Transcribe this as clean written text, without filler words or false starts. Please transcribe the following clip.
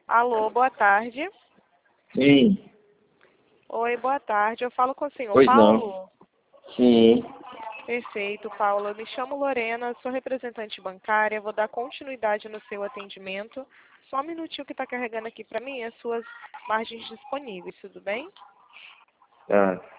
Alô, boa tarde. Sim, Oi, boa tarde. Eu falo com o senhor pois não. Paulo? Sim, Perfeito, Paulo. Eu me chamo Lorena, sou representante bancária. Vou dar continuidade no seu atendimento. Só um minutinho que está carregando aqui para mim as suas margens disponíveis, tudo bem? tá.